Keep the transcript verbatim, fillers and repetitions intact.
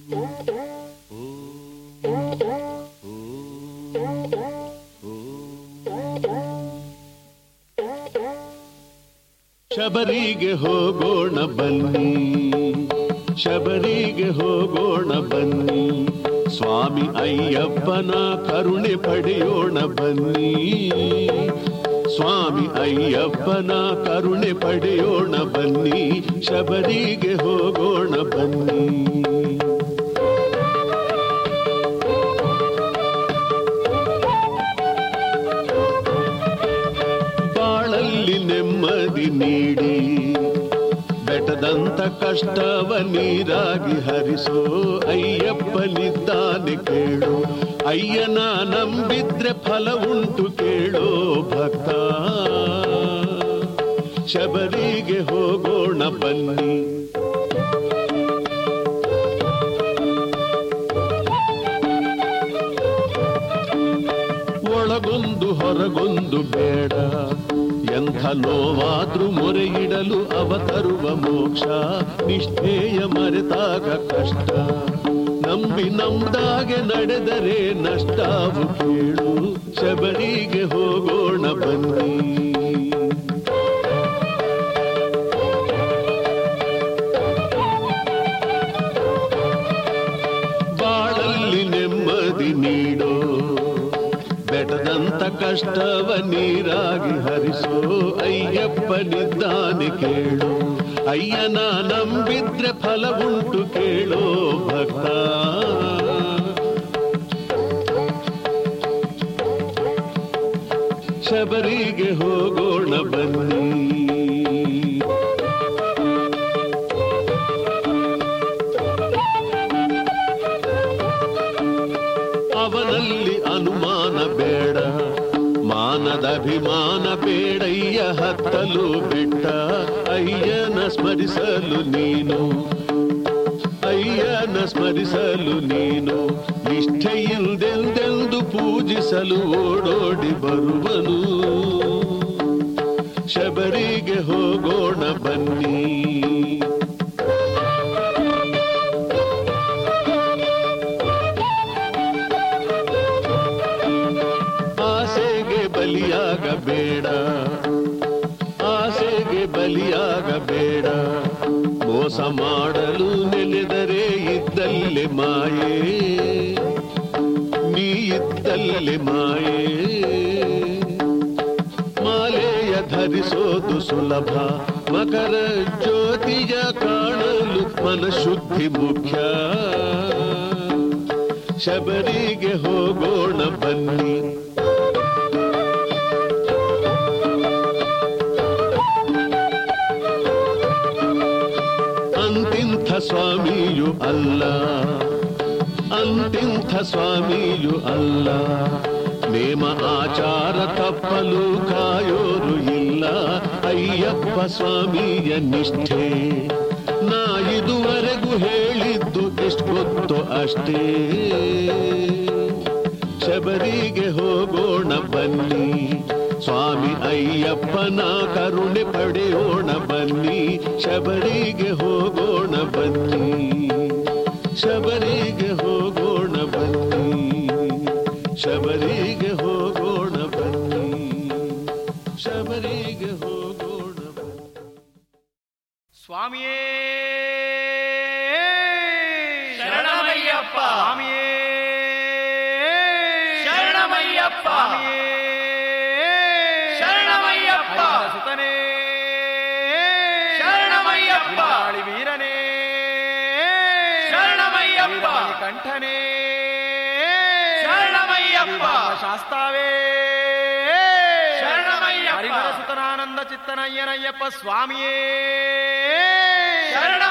ಶಬರಿಗೆ ಹೋಗೋಣ ಬನ್ನಿ, ಶಬರಿಗೆ ಹೋಗೋಣ ಬನ್ನಿ, ಸ್ವಾಮಿ ಅಯ್ಯಪ್ಪನ ಕರುಣೆ ಪಡೆಯೋಣ ಬನ್ನಿ, ಸ್ವಾಮಿ ಅಯ್ಯಪ್ಪನ ಕರುಣೆ ಪಡೆಯೋಣ ಬನ್ನಿ, ಶಬರಿಗೆ ಹೋಗೋಣ ಬನ್ನಿ. ಬಾಳಲ್ಲಿ ನೆಮ್ಮದಿ ನೀಡಿ ಬೆಟ್ಟದಂತ ಕಷ್ಟವ ನೀರಾಗಿ ಹರಿಸೋ ಅಯ್ಯಪ್ಪನಿದ್ದಾನೆ ಕೇಳು, ಅಯ್ಯನ ನಂಬಿದ್ರೆ ಫಲ ಉಂಟು ಕೇಳೋ ಭಕ್ತ, ಶಬರಿಗೆ ಹೋಗೋಣ ಬನ್ನಿ. ಒಳಗೊಂದು ಹೊರಗೊಂದು ಬೇಡ, ಎಂಥ ನೋವಾದ್ರೂ ಮೊರೆಯಿಡಲು ಅವತರುವ ಮೋಕ್ಷ, ನಿಷ್ಠೆಯ ಮರೆತಾಗ ಕಷ್ಟ, ನಂಬಿ ನಮ್ದಾಗೆ ನಡೆದರೆ ನಷ್ಟವು ಕೇಳು, ಶಬರಿಗೆ ಹೋಗೋಣ ಬನ್ನಿ. ಬಾಳಲ್ಲಿ ನೆಮ್ಮದಿ ನೀಡೋ ಬೆಟ್ಟದಂತ ಕಷ್ಟವ ನೀರಾಗಿ ಹರಿಸೋ ಅಯ್ಯಪ್ಪನಿದ್ದಾನೆ ಕೇಳು, ಅಯ್ಯನ ನಂಬಿದ್ರೆ ಫಲ ಉಂಟು ಕೇಳೋ ಭಕ್ತ, ಶಬರಿಗೆ ಹೋಗೋಣ ಬನ್ನಿ. ಅವನಲ್ಲಿ ಅನುಮಾನ ಬೇಡ, ಮಾನದ ಅಭಿಮಾನ ಬೇಡಯ್ಯ, ಹತ್ತಲು ಬಿಟ್ಟ ಅಯ್ಯನ ಸ್ಮರಿಸಲು ನೀನು, ಅಯ್ಯನ ಸ್ಮರಿಸಲು ನೀನು, ನಿಷ್ಠೆಯಿಂದೆಂದೆಂದು ಪೂಜಿಸಲು ಓಡೋಡಿ ಬರುವನು, ಶಬರಿಗೆ ಹೋಗೋಣ ಬನ್ನಿ. ಆಸೆಗೆ ಬಲಿಯಾಗಬೇಡ, ಆಸೆಗೆ ಬಲಿಯಾಗಬೇಡ, ಮೋಸ ಮಾಡಲು ನೆನೆದರೆ ಇದ್ದಲ್ಲಿ ಮಾಯೆ, ನೀ ಇದ್ದಲ್ಲಿ ಮಾಯೆ, ಮಾಲೆಯ ಧರಿಸೋದು ಸುಲಭ, ಮಕರ ಜ್ಯೋತಿಯ ಕಾಣಲು ಮನಶುದ್ಧಿ ಮುಖ್ಯ, ಶಬರಿಗೆ ಹೋಗೋಣ ಬನ್ನಿ. ಅಂತಿಂಥ ಸ್ವಾಮಿಯು ಅಲ್ಲ, ಅಂತಿಂಥ ಸ್ವಾಮಿಯು ಅಲ್ಲ, ನೇಮ ಆಚಾರ ತಪ್ಪಲು ಕಾಯೋರು ಇಲ್ಲ, ಅಯ್ಯಪ್ಪ ಸ್ವಾಮಿಯ ನಿಷ್ಠೆ ನಾ ಇದುವರೆಗೂ ಹೇಳಿದ್ದು ಎಷ್ಟು ಗೊತ್ತೋ ಅಷ್ಟೇ, ಶಬರಿಗೆ ಹೋಗೋಣ ಬನ್ನಿ, ಸ್ವಾಮಿ ಅಯ್ಯಪ್ಪನ ಕರುಣೆ ಪಡೆಯೋಣ ಬನ್ನಿ, ಶಬರಿಗೆ ಹೋಗೋಣ ಬನ್ನಿ, ಶಬರಿಗೆ ಹೋಗೋಣ ಬನ್ನಿ, ಶಬರಿಗೆ ಹೋಗೋಣ ಬನ್ನಿ, ಶಬರಿಗೆ ಹೋಗೋಣ ಬನ್ನಿ. ಸ್ವಾಮಿಯೇ ಶರಣಮಯ್ಯಪ್ಪ, ಸ್ವಾಮಿಯೇ ಶರಣಮಯ್ಯಪ್ಪ, ಸ್ವಾಮಿಯೇ ಶರಣಮಯ್ಯಪ್ಪ, ಸುತನೇ ಶರಣಮಯ್ಯಪ್ಪ, ವೀರನೇ ಶರಣಮಯ್ಯಪ್ಪ, ಕಂಠನೇ ಶರಣಮಯ್ಯಪ್ಪ, ಶಾಸ್ತಾವೇ ಶರಣಮಯ್ಯಪ್ಪ, ಹರಿಹರ ಸುತನಾನಂದ ಚಿತ್ತನಯ್ಯನಯ್ಯಪ್ಪ ಸ್ವಾಮಿಯೇ ಶರಣ